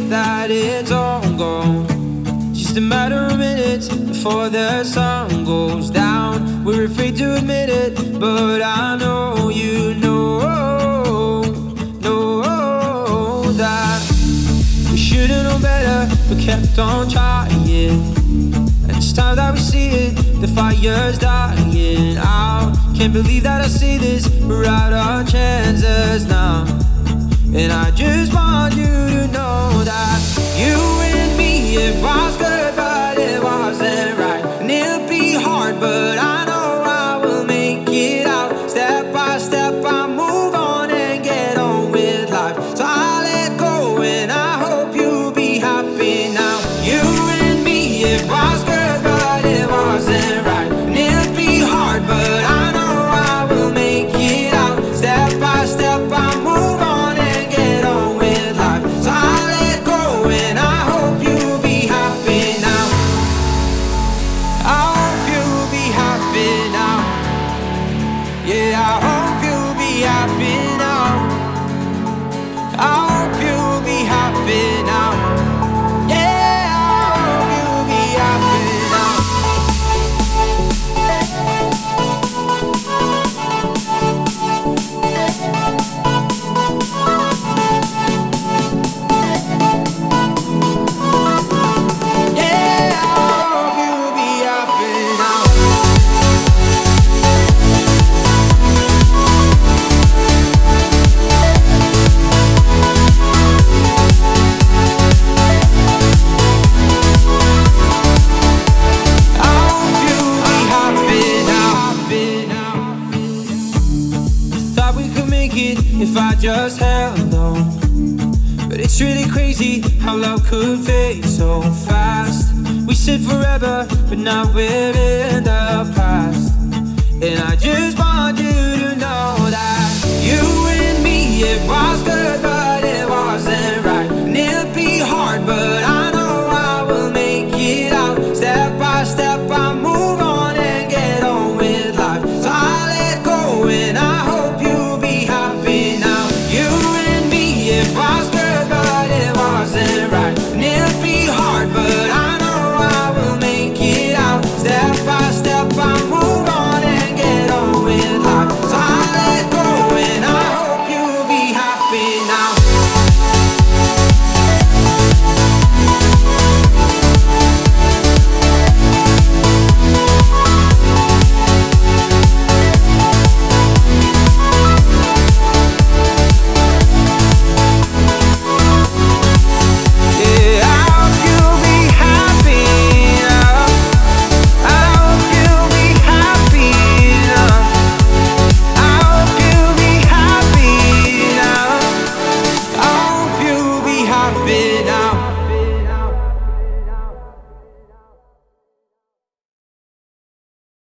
that it's all gone. Just a matter of minutes before the sun goes down. We're afraid to admit it, but I know you know that we should've known better, but kept on trying. And it's time that we see it, the fire's dying out. Can't believe that I see this, we're out our chances now. And I just want you to know that you and me, it was good, but it wasn't right. And it'll be hard, but I know I will make it out. Step by step, I move on and get on with life. So I let go and I hope you'll be happy now. You and me, it was good, but it wasn't right. And it'll be hard, but I know I will make it out. Step by step, I move on and get on with life. So I let go and I hope you'll be happy now. I hope you'll be happy now. Yeah, I hope you'll be happy now. I hope you'll be happy now. Yeah, I hope you'll be happy now. Yeah, I hope you'll be happy now. I hope you'll be happy now. Thought we could make it if I just held on. But it's really crazy how love could fade so fast. We said forever, but now we're in the past. And I just want you to know that you and me, it was good, but